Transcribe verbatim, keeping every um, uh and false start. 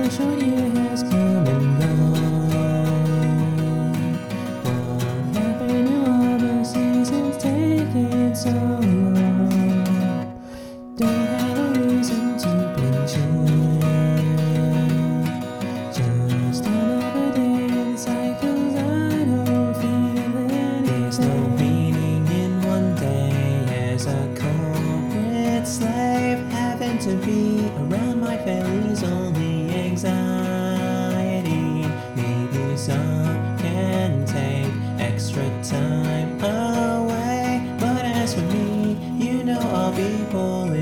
A short year has come and gone. What happened to all the seasons taking so long? Don't have a reason to be chill. Just another day in cycles I don't feel it. There's no meaning in one day as a corporate slave. Having to be around my family's only anxiety. Maybe some can take extra time away, but as for me, you know I'll be pulling